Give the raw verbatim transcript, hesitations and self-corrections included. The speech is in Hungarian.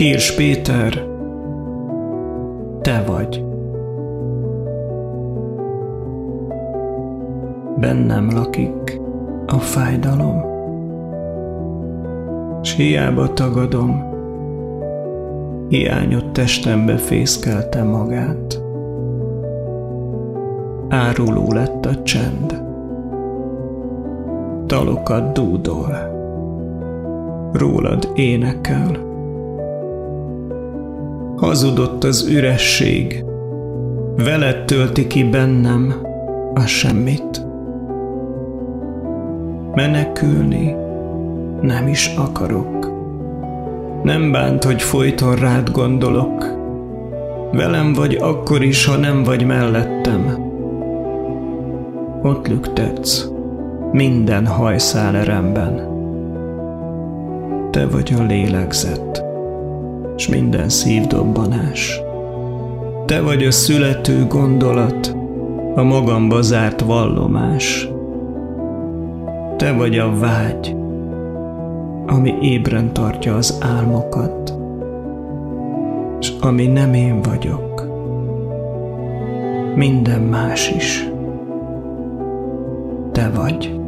Kirs Péter, te vagy. Bennem lakik a fájdalom, s hiába tagadom, hiányod testembe fészkelte magát. Áruló lett a csend, dalokat dúdol, rólad énekel. Hazudott az üresség, veled tölti ki bennem a semmit. Menekülni nem is akarok. Nem bánt, hogy folyton rád gondolok. Velem vagy akkor is, ha nem vagy mellettem. Ott lüktetsz minden hajszáleremben. Te vagy a lélegzet, s minden szívdobbanás. Te vagy a születő gondolat, a magamba zárt vallomás. Te vagy a vágy, ami ébren tartja az álmokat, s ami nem én vagyok, minden más is. Te vagy.